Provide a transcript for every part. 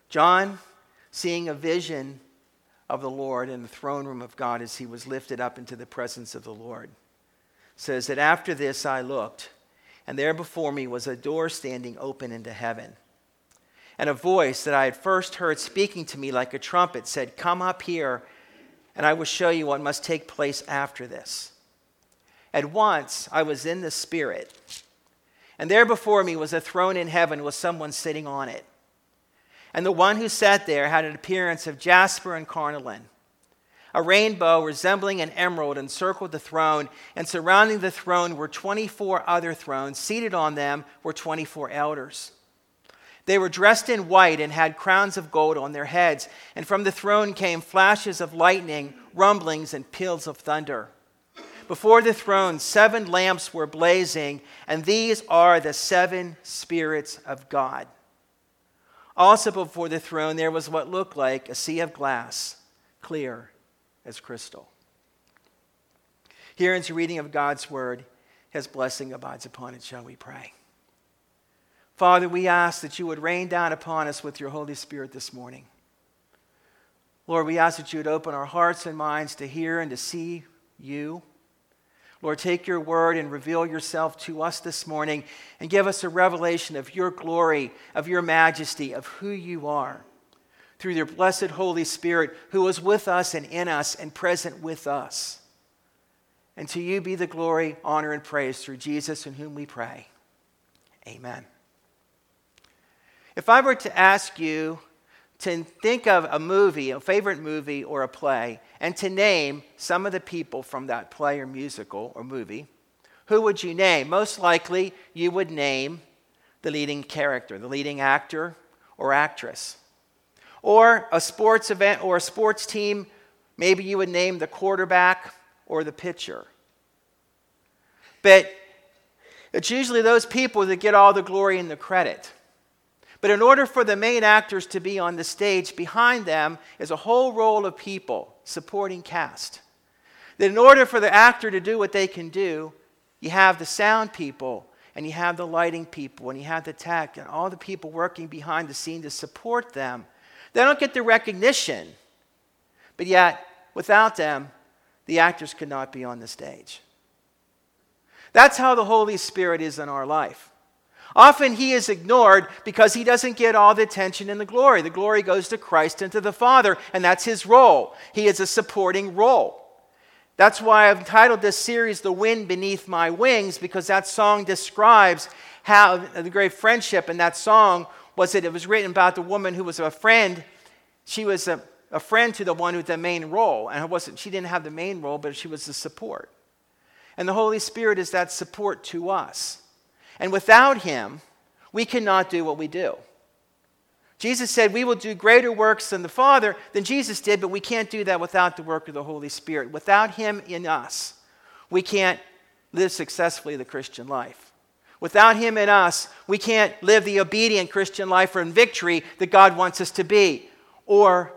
John, seeing a vision of the Lord in the throne room of God as he was lifted up into the presence of the Lord, says that after this I looked, and there before me was a door standing open into heaven. And a voice that I had first heard speaking to me like a trumpet said, "Come up here, and I will show you what must take place after this." At once I was in the Spirit, and there before me was a throne in heaven with someone sitting on it. And the one who sat there had an appearance of jasper and carnelian. A rainbow resembling an emerald encircled the throne, and surrounding the throne were 24 other thrones. Seated on them were 24 elders. They were dressed in white and had crowns of gold on their heads, and from the throne came flashes of lightning, rumblings, and peals of thunder. Before the throne, 7 lamps were blazing, and these are the 7 spirits of God. Also before the throne there was what looked like a sea of glass, clear as crystal. Here ends the reading of God's word. His blessing abides upon it, shall we pray. Father, we ask that you would rain down upon us with your Holy Spirit this morning. Lord, we ask that you would open our hearts and minds to hear and to see you. Lord, take your word and reveal yourself to us this morning and give us a revelation of your glory, of your majesty, of who you are through your blessed Holy Spirit who is with us and in us and present with us. And to you be the glory, honor, and praise through Jesus in whom we pray. Amen. If I were to ask you to think of a movie, a favorite movie or a play, and to name some of the people from that play or musical or movie, who would you name? Most likely, you would name the leading character, the leading actor or actress. Or a sports event or a sports team, maybe you would name the quarterback or the pitcher. But it's usually those people that get all the glory and the credit. But in order for the main actors to be on the stage, behind them is a whole row of people, supporting cast. That in order for the actor to do what they can do, you have the sound people, and you have the lighting people, and you have the tech, and all the people working behind the scene to support them. They don't get the recognition, but yet, without them, the actors could not be on the stage. That's how the Holy Spirit is in our life. Often he is ignored because he doesn't get all the attention and the glory. The glory goes to Christ and to the Father, and that's his role. He is a supporting role. That's why I've entitled this series, "The Wind Beneath My Wings," because that song describes how the great friendship in that song was that it was written about the woman who was a friend. She was a friend to the one with the main role. And she didn't have the main role, but she was the support. And the Holy Spirit is that support to us. And without him, we cannot do what we do. Jesus said we will do greater works than the Father, than Jesus did, but we can't do that without the work of the Holy Spirit. Without him in us, we can't live successfully the Christian life. Without him in us, we can't live the obedient Christian life or in victory that God wants us to be, or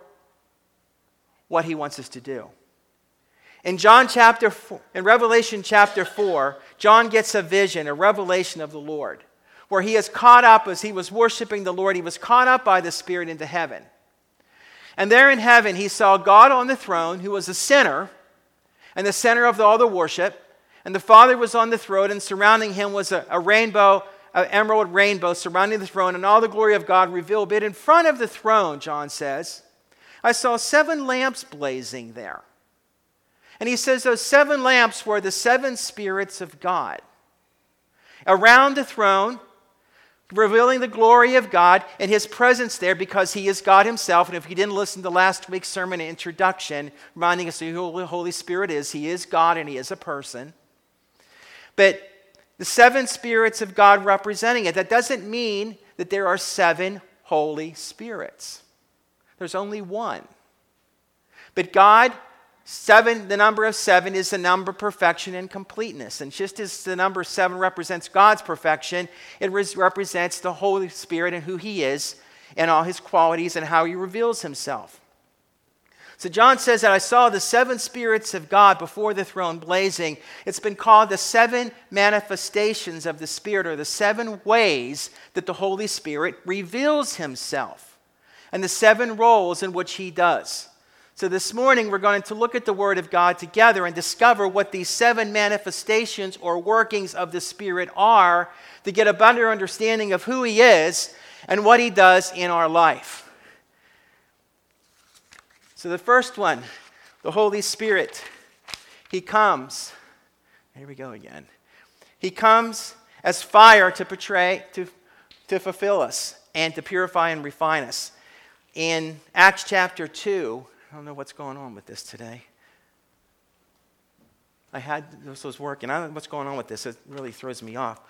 what he wants us to do. In Revelation chapter 4, John gets a vision, a revelation of the Lord, where he is caught up as he was worshiping the Lord. He was caught up by the Spirit into heaven. And there in heaven, he saw God on the throne, who was a sinner, and the center of all the worship. And the Father was on the throne, and surrounding him was a rainbow, an emerald rainbow surrounding the throne, and all the glory of God revealed. But in front of the throne, John says, I saw 7 lamps blazing there. And he says those 7 lamps were the 7 spirits of God. Around the throne, revealing the glory of God and his presence there because he is God himself. And if you didn't listen to last week's sermon introduction, reminding us who the Holy Spirit is, he is God and he is a person. But the 7 spirits of God representing it, that doesn't mean that there are 7 Holy Spirits. There's only one. But God, the number of 7 is the number of perfection and completeness. And just as the number 7 represents God's perfection, it represents the Holy Spirit and who he is and all his qualities and how he reveals himself. So John says that I saw the 7 spirits of God before the throne blazing. It's been called the 7 manifestations of the Spirit, or the 7 ways that the Holy Spirit reveals himself. and the 7 roles in which he does. So this morning we're going to look at the Word of God together and discover what these 7 manifestations or workings of the Spirit are to get a better understanding of who he is and what he does in our life. So the first one, the Holy Spirit, he comes. Here we go again. He comes as fire to fulfill us and to purify and refine us. In Acts chapter 2, I don't know what's going on with this today. This was working. I don't know what's going on with this. It really throws me off.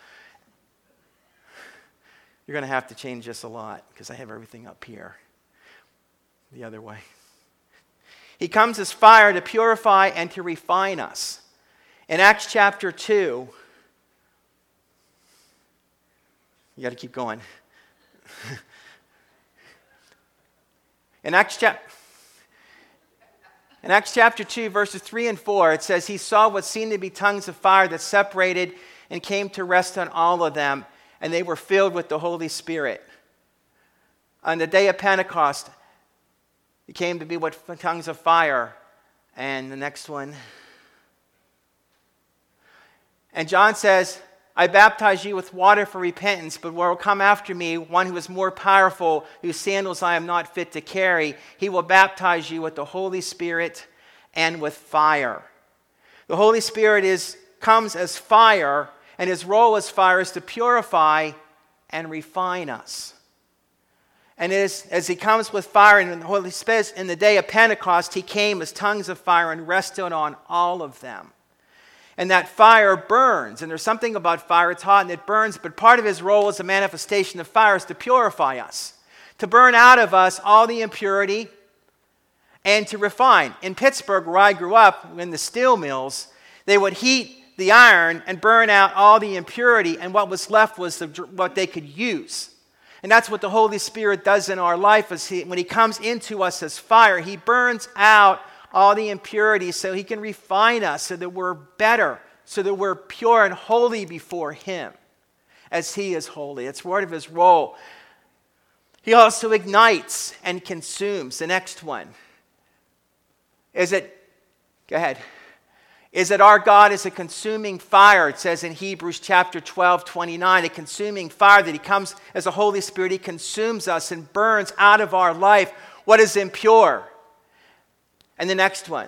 You're going to have to change this a lot because I have everything up here the other way. He comes as fire to purify and to refine us. In Acts chapter 2, you got to keep going. In Acts chapter 2, verses 3 and 4, it says, he saw what seemed to be tongues of fire that separated and came to rest on all of them, and they were filled with the Holy Spirit. On the day of Pentecost, it came to be what tongues of fire. And the next one. And John says, I baptize you with water for repentance, but will come after me one who is more powerful, whose sandals I am not fit to carry. He will baptize you with the Holy Spirit and with fire. The Holy Spirit comes as fire, and his role as fire is to purify and refine us. And as he comes with fire, and the Holy Spirit, in the day of Pentecost, he came as tongues of fire and rested on all of them. And that fire burns. And there's something about fire, it's hot and it burns, but part of his role as a manifestation of fire is to purify us, to burn out of us all the impurity, and to refine. In Pittsburgh, where I grew up, in the steel mills, they would heat the iron and burn out all the impurity, and what was left was what they could use. And that's what the Holy Spirit does in our life. When he comes into us as fire, he burns out all the impurities so he can refine us so that we're better, so that we're pure and holy before him as he is holy. It's part of his role. He also ignites and consumes. The next one. Go ahead. Is that our God is a consuming fire. It says in Hebrews chapter 12, 29, a consuming fire, that he comes as a Holy Spirit. He consumes us and burns out of our life what is impure. And the next one.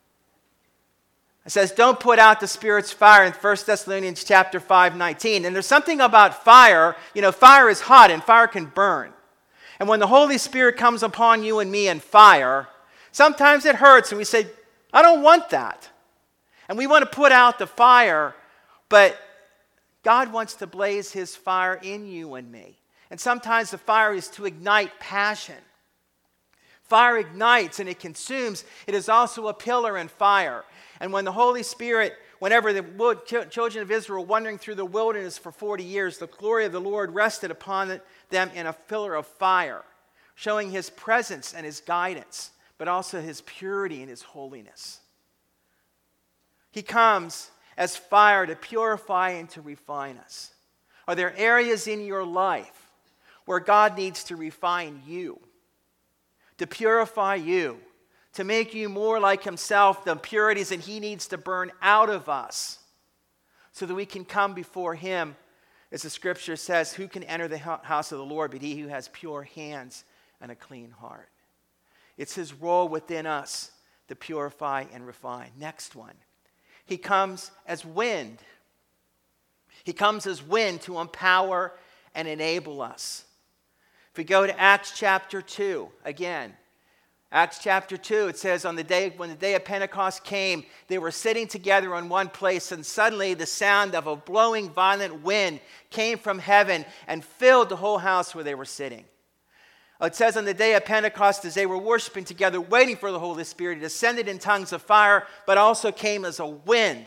It says, don't put out the Spirit's fire in 1 Thessalonians chapter 5, 19. And there's something about fire. Fire is hot and fire can burn. And when the Holy Spirit comes upon you and me in fire, sometimes it hurts and we say, I don't want that. And we want to put out the fire, but God wants to blaze his fire in you and me. And sometimes the fire is to ignite passion. Fire ignites and it consumes. It is also a pillar in fire. And when the Holy Spirit, whenever the children of Israel were wandering through the wilderness for 40 years, the glory of the Lord rested upon them in a pillar of fire, showing his presence and his guidance, but also his purity and his holiness. He comes as fire to purify and to refine us. Are there areas in your life where God needs to refine you, to purify you, to make you more like himself, the impurities that he needs to burn out of us so that we can come before him? As the scripture says, who can enter the house of the Lord but he who has pure hands and a clean heart? It's his role within us to purify and refine. Next one. He comes as wind. He comes as wind to empower and enable us. If we go to Acts chapter 2, again, Acts chapter 2, it says, when the day of Pentecost came, they were sitting together in one place, and suddenly the sound of a blowing violent wind came from heaven and filled the whole house where they were sitting. It says on the day of Pentecost, as they were worshiping together, waiting for the Holy Spirit, it descended in tongues of fire, but also came as a wind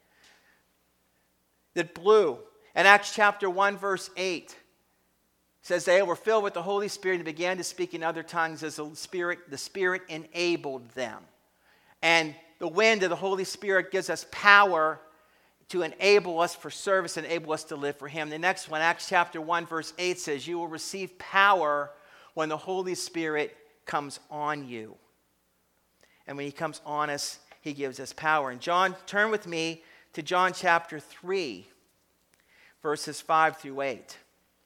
that blew. In Acts chapter 1, verse 8, says they were filled with the Holy Spirit and began to speak in other tongues as the Spirit enabled them. And the wind of the Holy Spirit gives us power to enable us for service, enable us to live for him. The next one, Acts chapter 1, verse 8 says, you will receive power when the Holy Spirit comes on you. And when he comes on us, he gives us power. And John, turn with me to John chapter 3, verses 5 through 8.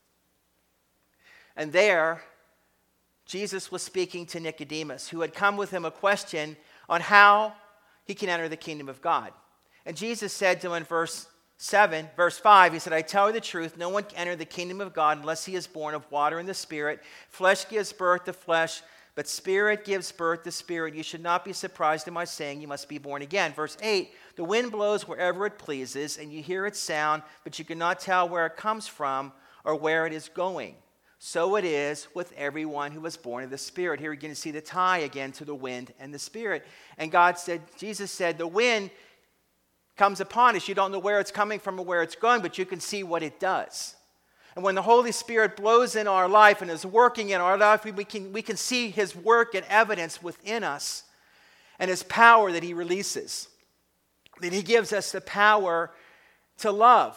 And there, Jesus was speaking to Nicodemus, who had come with him a question on how he can enter the kingdom of God. And Jesus said to him in verse 5, he said, I tell you the truth, no one can enter the kingdom of God unless he is born of water and the Spirit. Flesh gives birth to flesh, but Spirit gives birth to spirit. You should not be surprised at my saying you must be born again. Verse 8, the wind blows wherever it pleases, and you hear its sound, but you cannot tell where it comes from or where it is going. So it is with everyone who was born of the Spirit. Here you're going to see the tie again to the wind and the Spirit. And Jesus said, the wind comes upon us. You don't know where it's coming from or where it's going, but you can see what it does. And when the Holy Spirit blows in our life and is working in our life, we can see his work and evidence within us and his power that he releases. That he gives us the power to love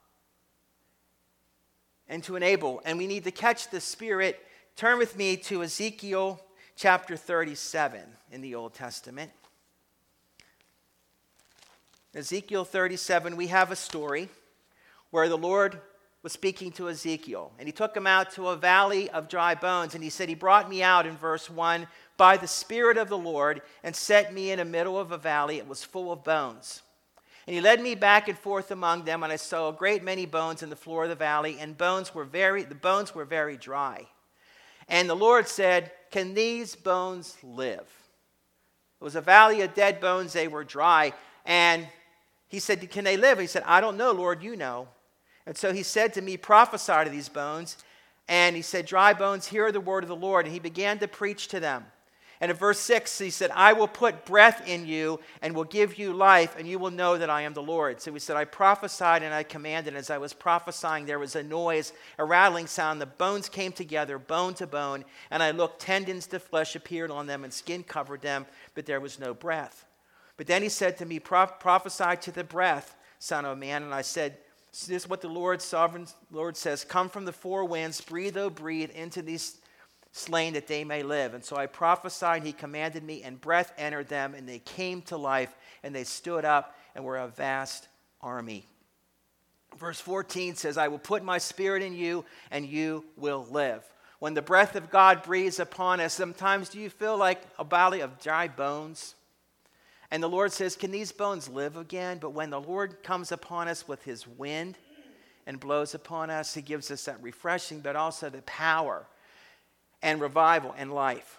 and to enable. And we need to catch the Spirit. Turn with me to Ezekiel chapter 37 in the Old Testament. Ezekiel 37, we have a story where the Lord was speaking to Ezekiel. And he took him out to a valley of dry bones. And he said, he brought me out in verse 1 by the Spirit of the Lord and set me in the middle of a valley. It was full of bones. And he led me back and forth among them, and I saw a great many bones in the floor of the valley, and the bones were very dry. And the Lord said, can these bones live? It was a valley of dead bones, they were dry. And he said, can they live? He said, I don't know, Lord, you know. And so he said to me, prophesy to these bones. And he said, dry bones, hear the word of the Lord. And he began to preach to them. And in verse 6, he said, I will put breath in you and will give you life, and you will know that I am the Lord. So he said, I prophesied and I commanded. As I was prophesying, there was a noise, a rattling sound. The bones came together, bone to bone. And I looked, tendons to flesh appeared on them, and skin covered them, but there was no breath. But then he said to me, prophesy to the breath, Son of Man. And I said, this is what the Lord, sovereign Lord says, come from the four winds, breathe, O breathe, into these slain that they may live. And so I prophesied, he commanded me, and breath entered them, and they came to life, and they stood up and were a vast army. Verse 14 says, I will put my spirit in you, and you will live. When the breath of God breathes upon us, sometimes do you feel like a valley of dry bones? And the Lord says, can these bones live again? But when the Lord comes upon us with his wind and blows upon us, he gives us that refreshing, but also the power and revival and life.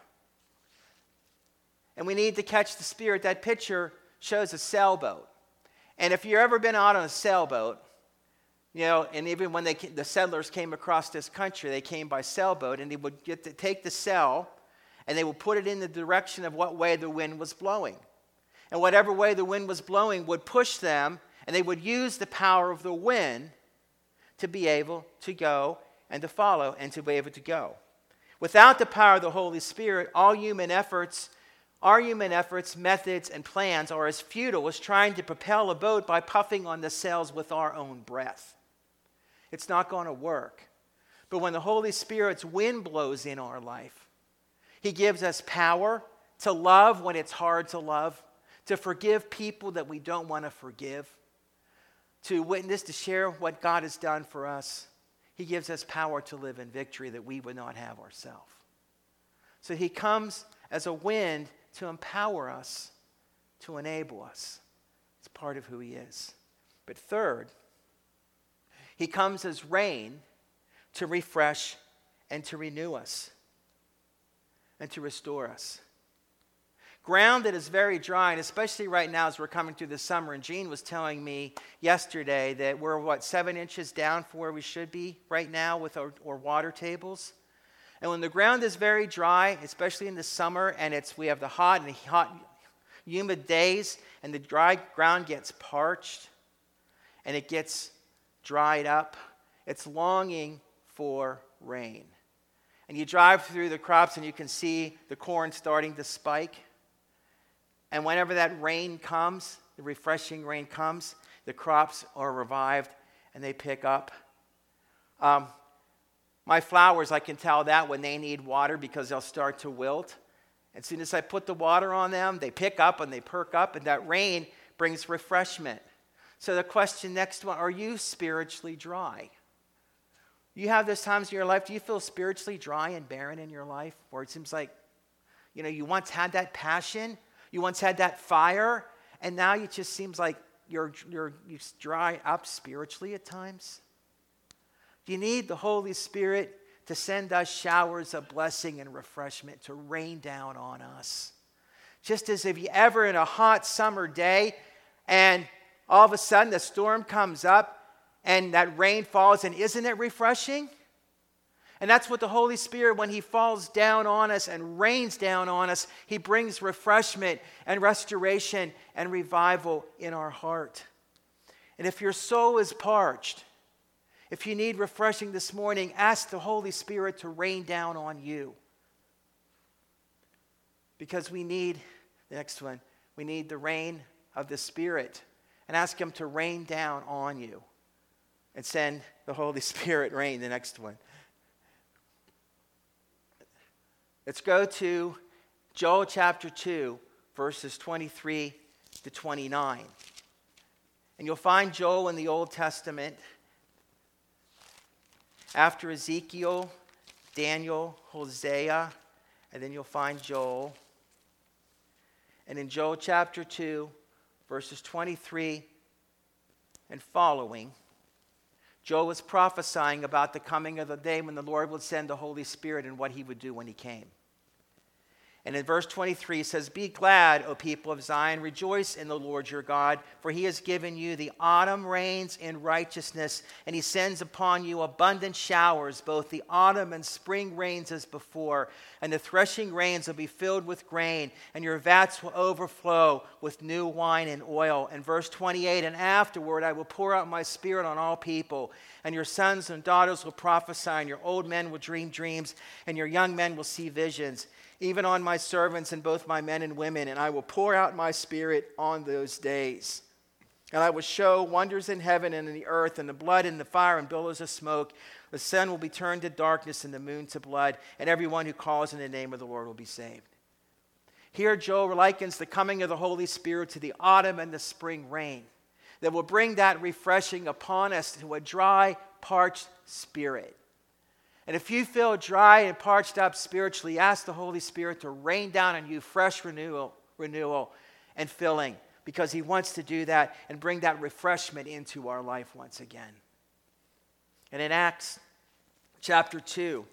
And we need to catch the Spirit. That picture shows a sailboat. And if you've ever been out on a sailboat, you know, and even when the settlers came across this country, they came by sailboat, and they would get to take the sail, and they would put it in the direction of what way the wind was blowing. And whatever way the wind was blowing would push them, and they would use the power of the wind to be able to go and to follow and to be able to go. Without the power of the Holy Spirit, our human efforts, methods, and plans are as futile as trying to propel a boat by puffing on the sails with our own breath. It's not going to work. But when the Holy Spirit's wind blows in our life, he gives us power to love when it's hard to love, to forgive people that we don't want to forgive, to witness, to share what God has done for us. He gives us power to live in victory that we would not have ourselves. So he comes as a wind to empower us, to enable us. It's part of who he is. But third, he comes as rain to refresh and to renew us and to restore us. Ground that is very dry, and especially right now as we're coming through the summer, and Jean was telling me yesterday that we're, 7 inches down from where we should be right now with our water tables. And when the ground is very dry, especially in the summer, and we have the hot, humid days, and the dry ground gets parched, and it gets dried up, it's longing for rain. And you drive through the crops, and you can see the corn starting to spike. And whenever that rain comes, the refreshing rain comes, the crops are revived and they pick up. My flowers, I can tell that when they need water because they'll start to wilt. As soon as I put the water on them, they pick up and they perk up, and that rain brings refreshment. So the question next one, are you spiritually dry? You have those times in your life, do you feel spiritually dry and barren in your life? Where it seems like, you once had that passion, you once had that fire, and now it just seems like you dry up spiritually at times? You need the Holy Spirit to send us showers of blessing and refreshment to rain down on us. Just as if you ever in a hot summer day and all of a sudden the storm comes up and that rain falls, and isn't it refreshing? And that's what the Holy Spirit, when he falls down on us and rains down on us, he brings refreshment and restoration and revival in our heart. And if your soul is parched, if you need refreshing this morning, ask the Holy Spirit to rain down on you. Because we need, the next one, we need the rain of the Spirit. And ask him to rain down on you. And send the Holy Spirit rain, the next one. Let's go to Joel chapter 2, verses 23 to 29. And you'll find Joel in the Old Testament after Ezekiel, Daniel, Hosea, and then you'll find Joel. And in Joel chapter 2, verses 23 and following, Joel was prophesying about the coming of the day when the Lord would send the Holy Spirit and what he would do when he came. And in verse 23 it says, "Be glad, O people of Zion, rejoice in the Lord your God, for he has given you the autumn rains in righteousness, and he sends upon you abundant showers, both the autumn and spring rains as before. And the threshing rains will be filled with grain, and your vats will overflow with new wine and oil." And verse 28, "And afterward I will pour out my spirit on all people, and your sons and daughters will prophesy, and your old men will dream dreams, and your young men will see visions. Even on my servants and both my men and women, and I will pour out my spirit on those days. And I will show wonders in heaven and in the earth, and the blood and the fire and billows of smoke. The sun will be turned to darkness and the moon to blood, and everyone who calls in the name of the Lord will be saved." Here Joel likens the coming of the Holy Spirit to the autumn and the spring rain that will bring that refreshing upon us to a dry, parched spirit. And if you feel dry and parched up spiritually, ask the Holy Spirit to rain down on you fresh renewal and filling, because he wants to do that and bring that refreshment into our life once again. And in Acts chapter 2,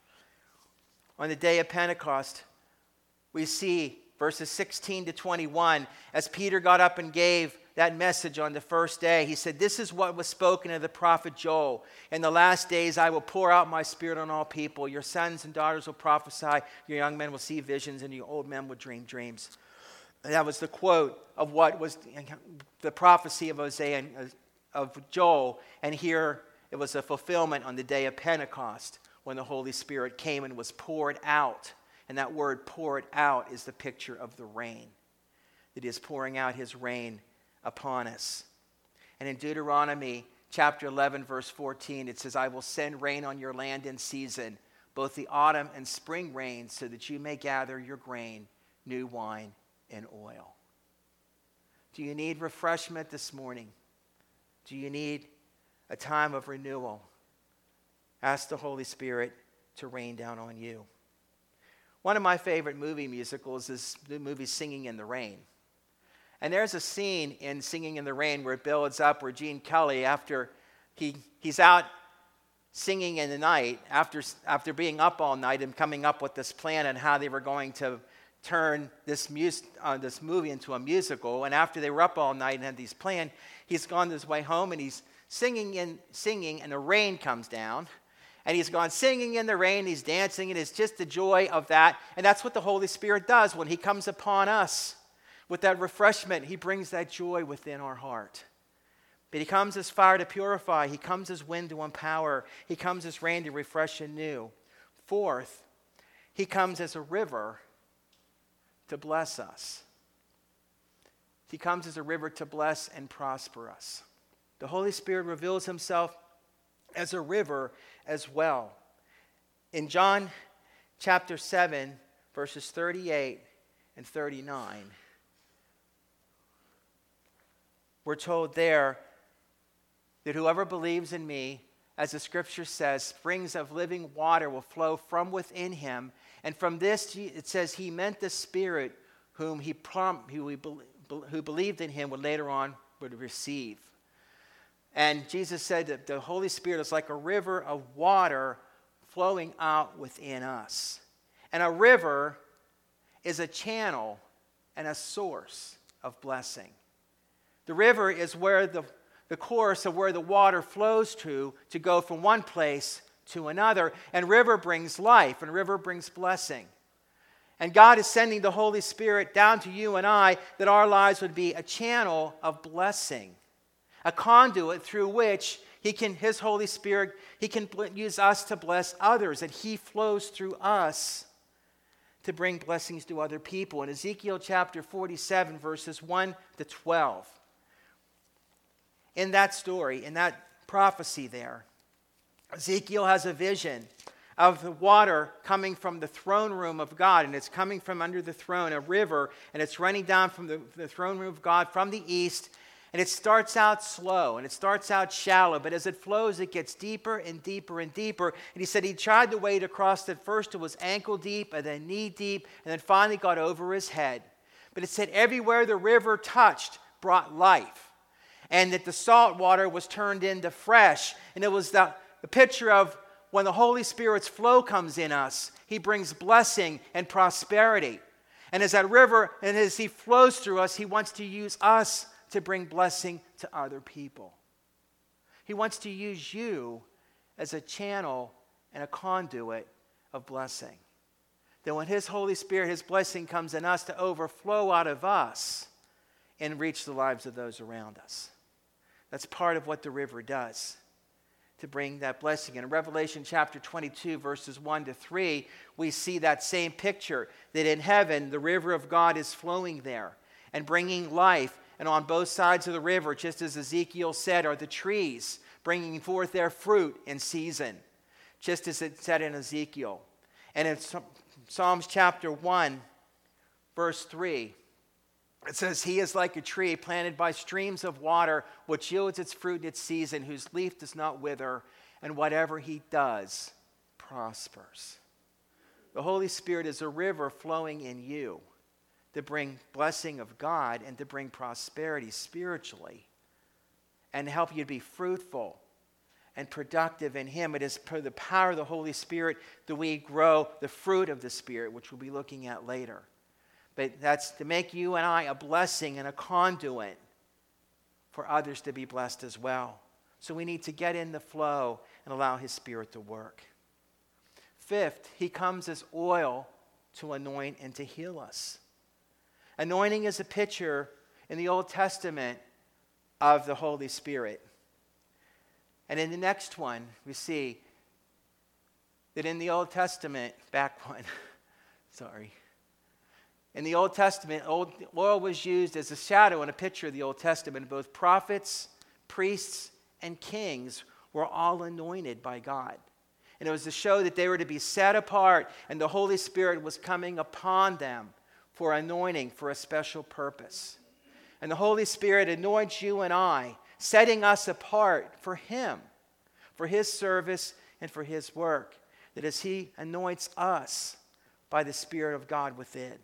on the day of Pentecost, we see verses 16 to 21, as Peter got up and gave that message on the first day, he said, "This is what was spoken of the prophet Joel. In the last days I will pour out my spirit on all people. Your sons and daughters will prophesy, your young men will see visions, and your old men will dream dreams." And that was the quote of what was the prophecy of Hosea of Joel. And here it was a fulfillment on the day of Pentecost when the Holy Spirit came and was poured out. And that word poured out is the picture of the rain. That he is pouring out his rain upon us. And in Deuteronomy chapter 11, verse 14, it says, "I will send rain on your land in season, both the autumn and spring rain, so that you may gather your grain, new wine, and oil." Do you need refreshment this morning? Do you need a time of renewal? Ask the Holy Spirit to rain down on you. One of my favorite movie musicals is the movie Singing in the Rain. And there's a scene in Singing in the Rain where it builds up, where Gene Kelly, after he's out singing in the night, after being up all night and coming up with this plan on how they were going to turn this movie into a musical. And after they were up all night and had these plans, he's gone his way home and he's singing, and the rain comes down. And he's gone singing in the rain, he's dancing, and it's just the joy of that. And that's what the Holy Spirit does when he comes upon us. With that refreshment, he brings that joy within our heart. But he comes as fire to purify. He comes as wind to empower. He comes as rain to refresh anew. Fourth, he comes as a river to bless us. He comes as a river to bless and prosper us. The Holy Spirit reveals himself as a river as well. In John chapter 7, verses 38 and 39, we're told there that whoever believes in me, as the scripture says, springs of living water will flow from within him. And from this, it says, he meant the Spirit who believed in him would later on would receive. And Jesus said that the Holy Spirit is like a river of water flowing out within us. And a river is a channel and a source of blessing. The river is where the course of where the water flows to go from one place to another. And river brings life, and river brings blessing. And God is sending the Holy Spirit down to you and I that our lives would be a channel of blessing, a conduit through which His Holy Spirit, He can use us to bless others, and He flows through us to bring blessings to other people. In Ezekiel chapter 47, verses 1 to 12, in that story, in that prophecy there, Ezekiel has a vision of the water coming from the throne room of God, and it's coming from under the throne, a river, and it's running down from the throne room of God from the east, and it starts out slow, and it starts out shallow, but as it flows, it gets deeper and deeper and deeper. And he said he tried to wade across it. First it was ankle deep, and then knee deep, and then finally got over his head. But it said everywhere the river touched brought life, and that the salt water was turned into fresh. And it was the picture of when the Holy Spirit's flow comes in us, He brings blessing and prosperity. And as that river, and as He flows through us, He wants to use us to bring blessing to other people. He wants to use you as a channel and a conduit of blessing. That when His Holy Spirit, His blessing comes in us to overflow out of us and reach the lives of those around us. That's part of what the river does, to bring that blessing. In Revelation chapter 22, verses 1 to 3, we see that same picture, that in heaven, the river of God is flowing there and bringing life. And on both sides of the river, just as Ezekiel said, are the trees bringing forth their fruit in season, just as it said in Ezekiel. And in Psalms chapter 1, verse 3, it says, He is like a tree planted by streams of water, which yields its fruit in its season, whose leaf does not wither, and whatever He does prospers. The Holy Spirit is a river flowing in you to bring blessing of God and to bring prosperity spiritually and help you to be fruitful and productive in Him. It is per the power of the Holy Spirit that we grow the fruit of the Spirit, which we'll be looking at later. But that's to make you and I a blessing and a conduit for others to be blessed as well. So we need to get in the flow and allow His Spirit to work. Fifth, He comes as oil to anoint and to heal us. Anointing is a picture in the Old Testament of the Holy Spirit. And in the next one, we see that in the Old Testament, in the Old Testament, oil was used as a shadow and a picture of the Old Testament. Both prophets, priests, and kings were all anointed by God. And it was to show that they were to be set apart, and the Holy Spirit was coming upon them for anointing for a special purpose. And the Holy Spirit anoints you and I, setting us apart for Him, for His service and for His work. That as He anoints us by the Spirit of God within.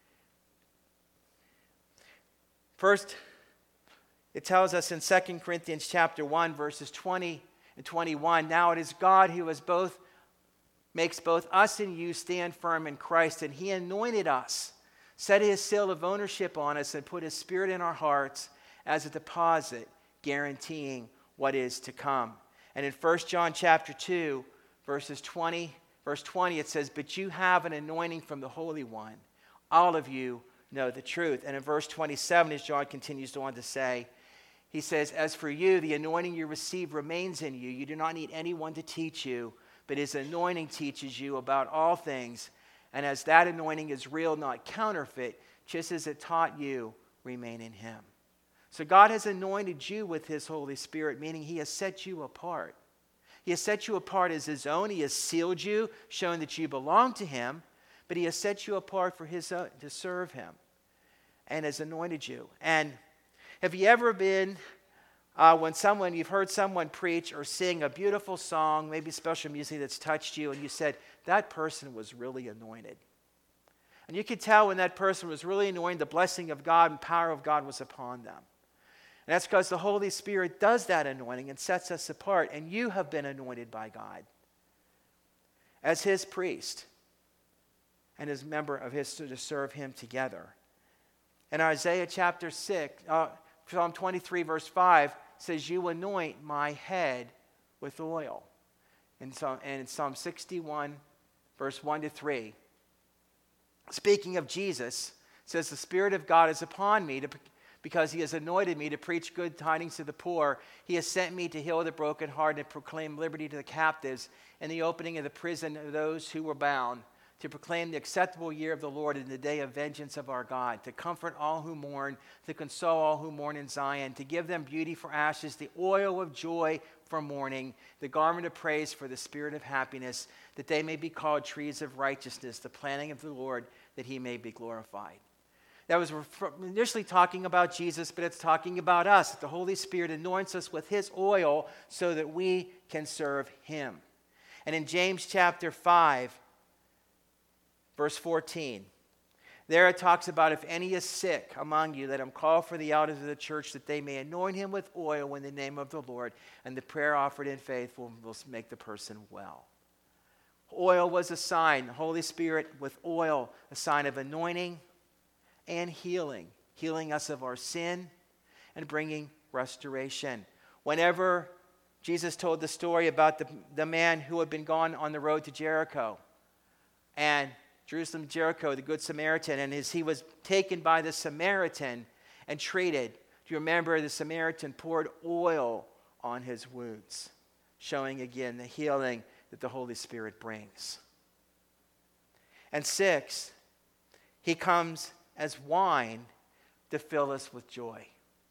First, it tells us in 2 Corinthians chapter 1, verses 20 and 21, now it is God who makes both us and you stand firm in Christ, and He anointed us, set His seal of ownership on us, and put His Spirit in our hearts as a deposit, guaranteeing what is to come. And in 1 John chapter 2, verse 20, it says, but you have an anointing from the Holy One. All of you know the truth. And in verse 27, as John continues on to say, he says, as for you, the anointing you receive remains in you. You do not need anyone to teach you, but His anointing teaches you about all things. And as that anointing is real, not counterfeit, just as it taught you, remain in Him. So God has anointed you with His Holy Spirit, meaning He has set you apart. He has set you apart as his own. He has sealed you, showing that you belong to him. But he has set you apart for his own, to serve him, and has anointed you. And have you ever been, when you've heard someone preach or sing a beautiful song, maybe special music that's touched you, and you said, that person was really anointed. And you could tell when that person was really anointed, the blessing of God and power of God was upon them. And that's because the Holy Spirit does that anointing and sets us apart. And you have been anointed by God as his priest and as member of his to serve him together. In Isaiah chapter 6, Psalm 23 verse 5 says, you anoint my head with oil. And in Psalm 61 verse 1 to 3, speaking of Jesus, says, the Spirit of God is upon me because he has anointed me to preach good tidings to the poor. He has sent me to heal the brokenhearted and proclaim liberty to the captives and the opening of the prison of those who were bound, to proclaim the acceptable year of the Lord and the day of vengeance of our God, to comfort all who mourn, to console all who mourn in Zion, to give them beauty for ashes, the oil of joy for mourning, the garment of praise for the spirit of happiness, that they may be called trees of righteousness, the planting of the Lord, that he may be glorified. That was initially talking about Jesus, but it's talking about us. That the Holy Spirit anoints us with his oil so that we can serve him. And in James chapter 5, verse 14, there it talks about if any is sick among you, let him call for the elders of the church that they may anoint him with oil in the name of the Lord, and the prayer offered in faith will make the person well. Oil was a sign, the Holy Spirit with oil, a sign of anointing and healing us of our sin and bringing restoration. Whenever Jesus told the story about the man who had been gone on the road to Jericho, and Jerusalem, Jericho, the Good Samaritan, and as he was taken by the Samaritan and treated, do you remember the Samaritan poured oil on his wounds, showing again the healing that the Holy Spirit brings. And 6, he comes as wine to fill us with joy.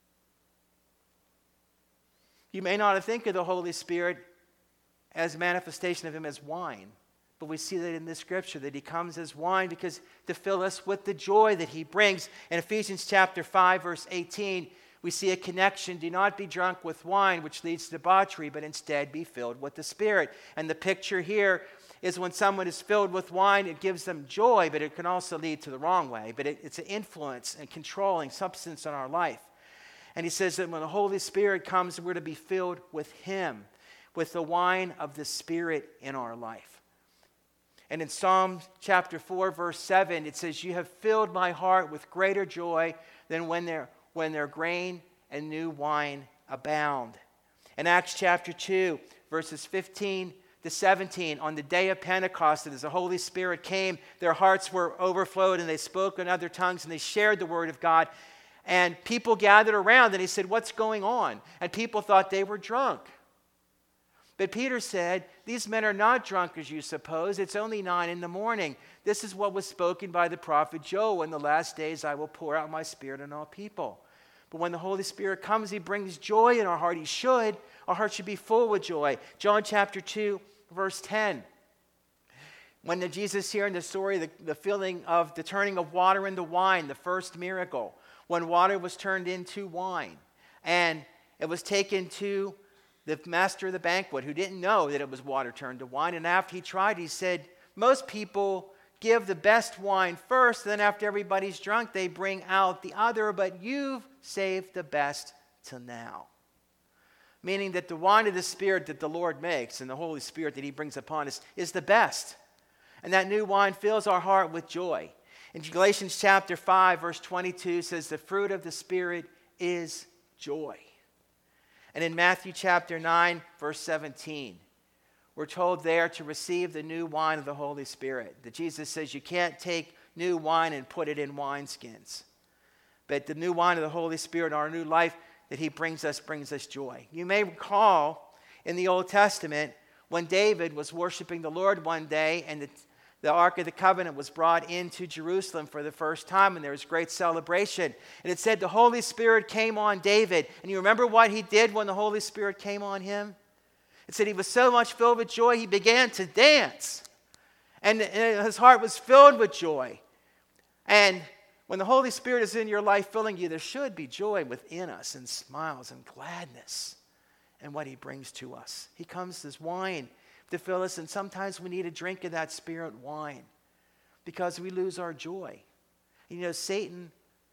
You may not think of the Holy Spirit as a manifestation of him as wine, but we see that in this scripture, that he comes as wine because to fill us with the joy that he brings. In Ephesians chapter 5, verse 18, we see a connection. Do not be drunk with wine, which leads to debauchery, but instead be filled with the Spirit. And the picture here is when someone is filled with wine, it gives them joy, but it can also lead to the wrong way. But it's an influence and controlling substance in our life. And he says that when the Holy Spirit comes, we're to be filled with him, with the wine of the Spirit in our life. And in Psalm chapter 4, verse 7, it says, you have filled my heart with greater joy than when their grain and new wine abound. In Acts chapter 2, verses 15 to 17, on the day of Pentecost, as the Holy Spirit came, their hearts were overflowed and they spoke in other tongues and they shared the word of God. And people gathered around and he said, what's going on? And people thought they were drunk. But Peter said, these men are not drunk as you suppose. It's only 9 a.m. This is what was spoken by the prophet Joel. In the last days I will pour out my spirit on all people. But when the Holy Spirit comes, he brings joy in our heart. He should. Our heart should be full with joy. John chapter 2, verse 10. When Jesus here in the story, the filling of the turning of water into wine, the first miracle, when water was turned into wine, and it was taken to the master of the banquet who didn't know that it was water turned to wine. And after he tried, he said, most people give the best wine first, then after everybody's drunk, they bring out the other, but you've saved the best till now. Meaning that the wine of the Spirit that the Lord makes and the Holy Spirit that he brings upon us is the best. And that new wine fills our heart with joy. In Galatians chapter 5, verse 22 says, the fruit of the Spirit is joy. And in Matthew chapter 9, verse 17, we're told there to receive the new wine of the Holy Spirit. That Jesus says you can't take new wine and put it in wineskins. But the new wine of the Holy Spirit, our new life that he brings us joy. You may recall in the Old Testament when David was worshiping the Lord one day and the Ark of the Covenant was brought into Jerusalem for the first time, and there was great celebration. And it said the Holy Spirit came on David. And you remember what he did when the Holy Spirit came on him? It said he was so much filled with joy, he began to dance. And his heart was filled with joy. And when the Holy Spirit is in your life filling you, there should be joy within us and smiles and gladness in what he brings to us. He comes as wine to fill us, and sometimes we need a drink of that Spirit wine because we lose our joy. You know, Satan,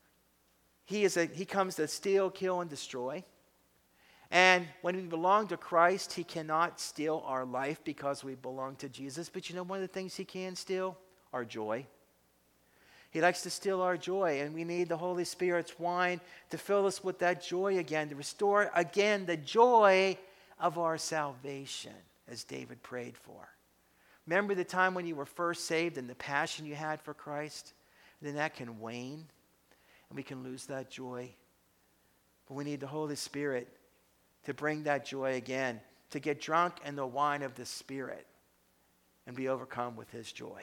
he comes to steal, kill, and destroy. And when we belong to Christ, he cannot steal our life because we belong to Jesus. But you know one of the things he can steal? Our joy. He likes to steal our joy, and we need the Holy Spirit's wine to fill us with that joy again, to restore again the joy of our salvation, as David prayed for. Remember the time when you were first saved and the passion you had for Christ? Then that can wane, and we can lose that joy. But we need the Holy Spirit to bring that joy again, to get drunk in the wine of the Spirit and be overcome with his joy.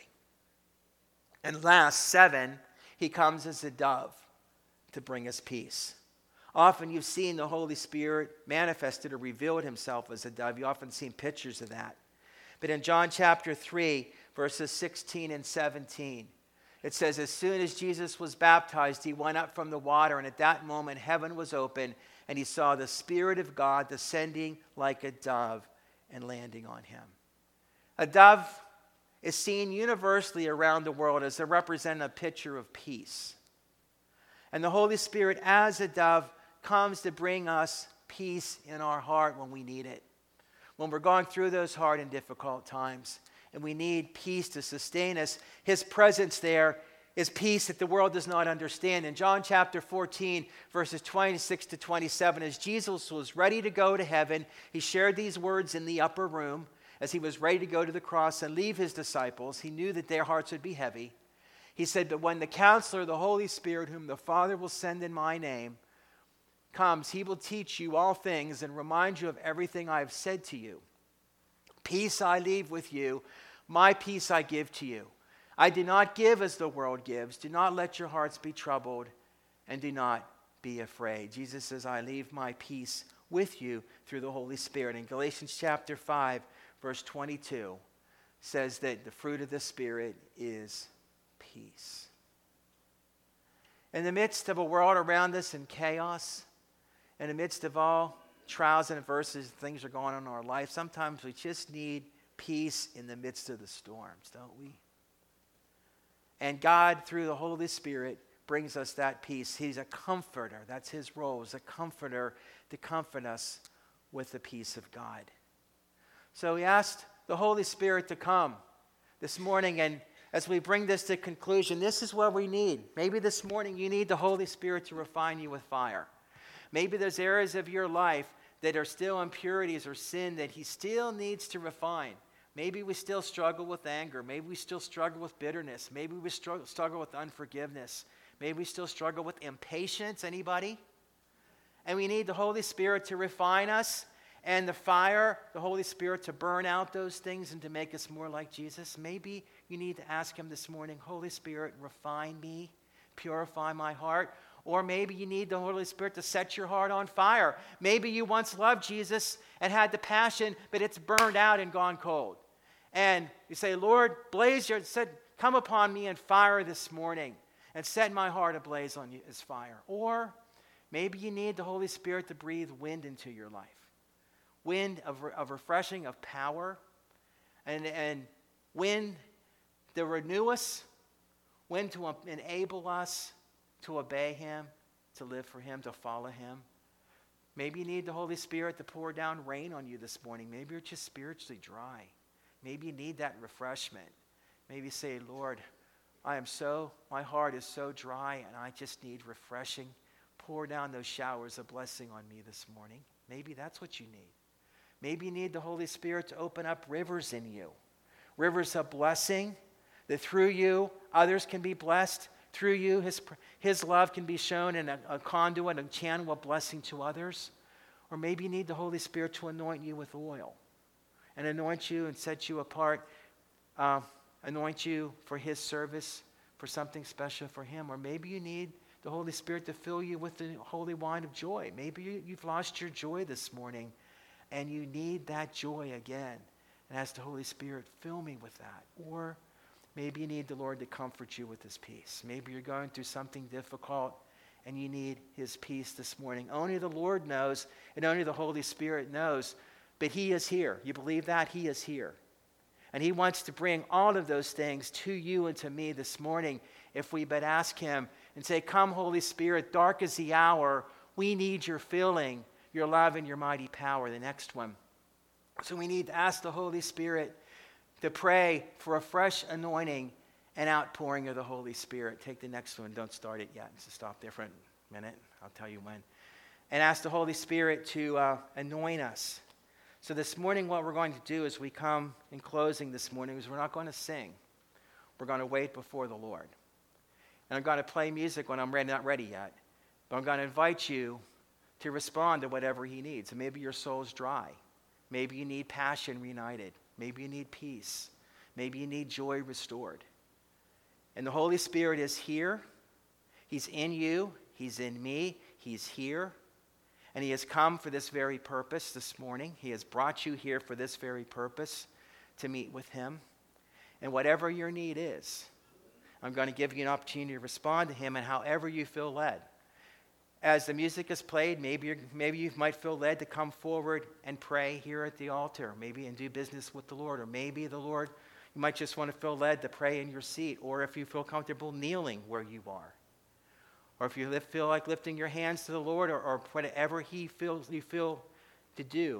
And last, 7, he comes as a dove to bring us peace. Often you've seen the Holy Spirit manifested or revealed himself as a dove. You've often seen pictures of that. But in John chapter 3, verses 16 and 17, it says, as soon as Jesus was baptized, he went up from the water, and at that moment heaven was open, and he saw the Spirit of God descending like a dove and landing on him. A dove is seen universally around the world as a representative picture of peace. And the Holy Spirit, as a dove, comes to bring us peace in our heart when we need it. When we're going through those hard and difficult times, and we need peace to sustain us, his presence there is peace that the world does not understand. In John chapter 14, verses 26 to 27, as Jesus was ready to go to heaven, he shared these words in the upper room as he was ready to go to the cross and leave his disciples. He knew that their hearts would be heavy. He said, but when the Counselor, the Holy Spirit, whom the Father will send in my name, comes, he will teach you all things and remind you of everything I have said to you. Peace I leave with you, my peace I give to you. I do not give as the world gives. Do not let your hearts be troubled, and do not be afraid. Jesus says, I leave my peace with you through the Holy Spirit. In Galatians chapter 5, verse 22, says that the fruit of the Spirit is peace. In the midst of a world around us in chaos, in the midst of all trials and adversities, things are going on in our life, sometimes we just need peace in the midst of the storms, don't we? And God, through the Holy Spirit, brings us that peace. He's a comforter. That's his role, as a comforter, to comfort us with the peace of God. So we asked the Holy Spirit to come this morning, and as we bring this to conclusion, this is what we need. Maybe this morning you need the Holy Spirit to refine you with fire. Maybe there's areas of your life that are still impurities or sin that he still needs to refine. Maybe we still struggle with anger. Maybe we still struggle with bitterness. Maybe we struggle with unforgiveness. Maybe we still struggle with impatience. Anybody? And we need the Holy Spirit to refine us, and the fire, the Holy Spirit, to burn out those things and to make us more like Jesus. Maybe you need to ask him this morning, Holy Spirit, refine me, purify my heart. Or maybe you need the Holy Spirit to set your heart on fire. Maybe you once loved Jesus and had the passion, but it's burned out and gone cold. And you say, Lord, come upon me in fire this morning and set my heart ablaze on you as fire. Or maybe you need the Holy Spirit to breathe wind into your life. Wind of refreshing, of power, and wind to renew us, wind to enable us to obey him, to live for him, to follow him. Maybe you need the Holy Spirit to pour down rain on you this morning. Maybe you're just spiritually dry. Maybe you need that refreshment. Maybe you say, Lord, my heart is so dry and I just need refreshing. Pour down those showers of blessing on me this morning. Maybe that's what you need. Maybe you need the Holy Spirit to open up rivers in you. Rivers of blessing, that through you others can be blessed. Through you his love can be shown in a conduit, a channel of blessing to others. Or maybe you need the Holy Spirit to anoint you with oil and anoint you and set you apart, anoint you for his service, for something special for him. Or maybe you need the Holy Spirit to fill you with the holy wine of joy. Maybe you've lost your joy this morning, and you need that joy again. And ask the Holy Spirit, fill me with that. Or maybe you need the Lord to comfort you with his peace. Maybe you're going through something difficult and you need his peace this morning. Only the Lord knows, and only the Holy Spirit knows. But he is here. You believe that? He is here. And he wants to bring all of those things to you and to me this morning if we but ask him and say, come, Holy Spirit, dark is the hour. We need your filling, your love, and your mighty power. The next one. So we need to ask the Holy Spirit to pray for a fresh anointing and outpouring of the Holy Spirit. Take the next one. Don't start it yet. Just stop there for a minute. I'll tell you when. And ask the Holy Spirit to anoint us. So this morning what we're going to do as we come in closing this morning is we're not going to sing. We're going to wait before the Lord. And I'm going to play music when I'm not ready yet. But I'm going to invite you to respond to whatever he needs. And maybe your soul's dry. Maybe you need passion reunited. Maybe you need peace. Maybe you need joy restored. And the Holy Spirit is here. He's in you. He's in me. He's here. And he has come for this very purpose this morning. He has brought you here for this very purpose, to meet with him. And whatever your need is, I'm going to give you an opportunity to respond to him and however you feel led. As the music is played, maybe you might feel led to come forward and pray here at the altar, maybe and do business with the Lord. Or maybe the Lord, you might just want to feel led to pray in your seat, or if you feel comfortable kneeling where you are. Or if you feel like lifting your hands to the Lord, or whatever you feel to do,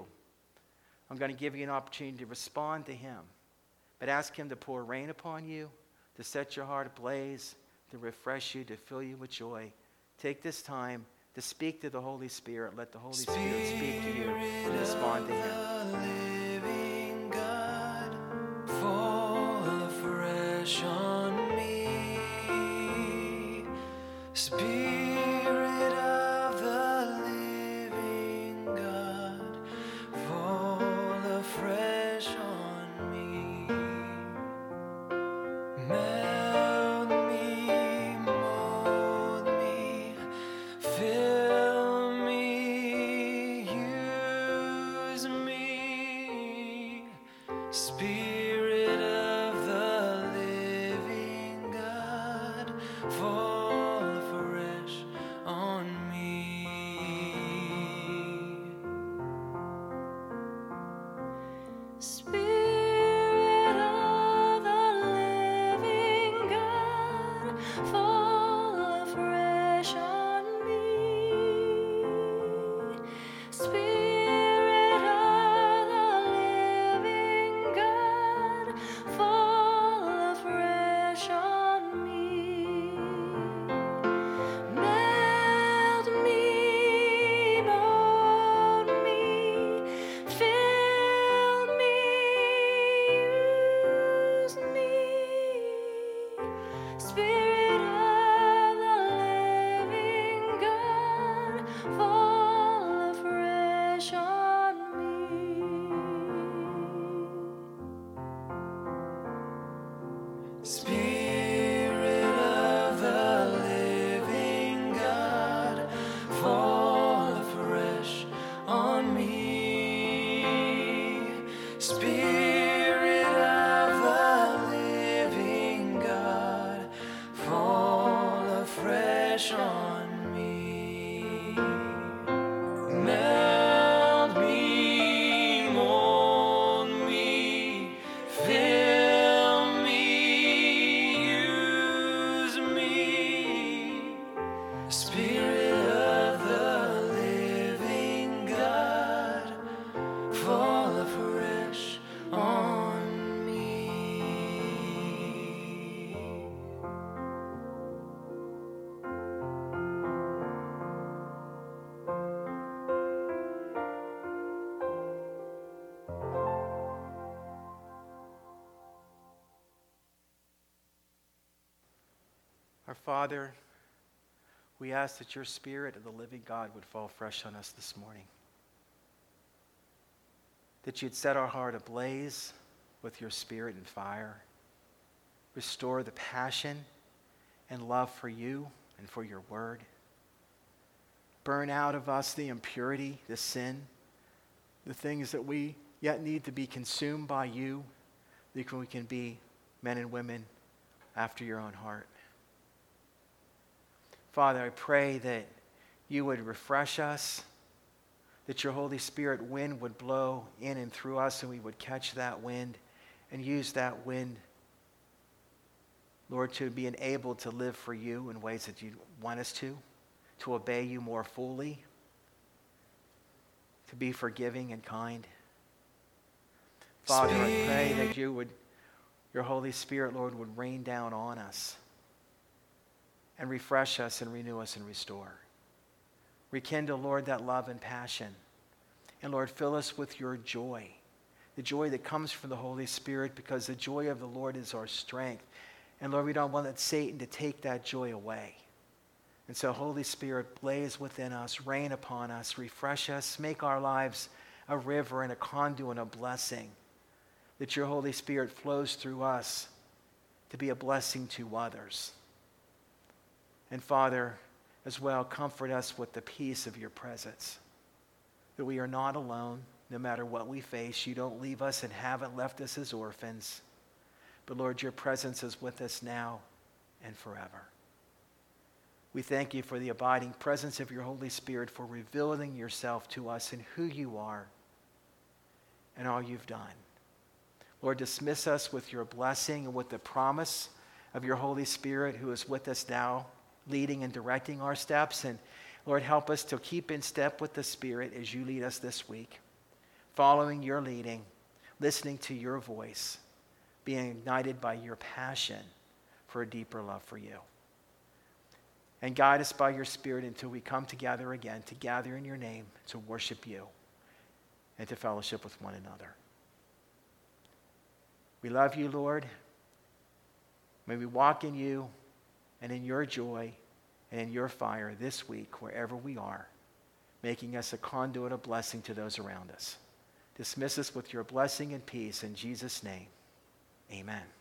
I'm going to give you an opportunity to respond to him. But ask him to pour rain upon you, to set your heart ablaze, to refresh you, to fill you with joy. Take this time to speak to the Holy Spirit. Let the Holy Spirit speak to you and respond to him. Living God, fall afresh on me. Spirit of the living God, fall afresh on me. Melt me, mold me, fill me, use me. Spirit of the living God, fall afresh on me. Spirit of the living God, fall afresh on me. Spirit of the living God, fall afresh on me. Melt me, mold me, fill me, use me. Spirit of the living God, fall afresh on me. Spirit of the living God, fall afresh on me. Spirit of the living God, fall afresh on me. Melt me, mold me, fill me, use me. Spirit of the living God, fall afresh on me. Our Father, we ask that your Spirit of the living God would fall fresh on us this morning. That you'd set our heart ablaze with your Spirit and fire. Restore the passion and love for you and for your word. Burn out of us the impurity, the sin. the things that we yet need to be consumed by you, that we can be men and women after your own heart. Father, I pray that you would refresh us, that your Holy Spirit wind would blow in and through us, and we would catch that wind and use that wind, Lord, to be enabled to live for you in ways that you want us to obey you more fully, to be forgiving and kind. Father, I pray that your Holy Spirit, Lord, would rain down on us and refresh us and renew us and restore. Rekindle, Lord, that love and passion. And Lord, fill us with your joy, the joy that comes from the Holy Spirit, because the joy of the Lord is our strength. And Lord, we don't want Satan to take that joy away. And so, Holy Spirit, blaze within us, rain upon us, refresh us, make our lives a river and a conduit and a blessing, that your Holy Spirit flows through us to be a blessing to others. And Father, as well, comfort us with the peace of your presence, that we are not alone no matter what we face. You don't leave us and haven't left us as orphans. But Lord, your presence is with us now and forever. We thank you for the abiding presence of your Holy Spirit, for revealing yourself to us and who you are and all you've done. Lord, dismiss us with your blessing and with the promise of your Holy Spirit who is with us now, leading and directing our steps. And Lord, help us to keep in step with the Spirit as you lead us this week, following your leading, listening to your voice, being ignited by your passion for a deeper love for you. And guide us by your Spirit until we come together again, to gather in your name, to worship you, and to fellowship with one another. We love you, Lord. May we walk in you and in your joy and in your fire this week, wherever we are, making us a conduit of blessing to those around us. Dismiss us with your blessing and peace in Jesus' name. Amen.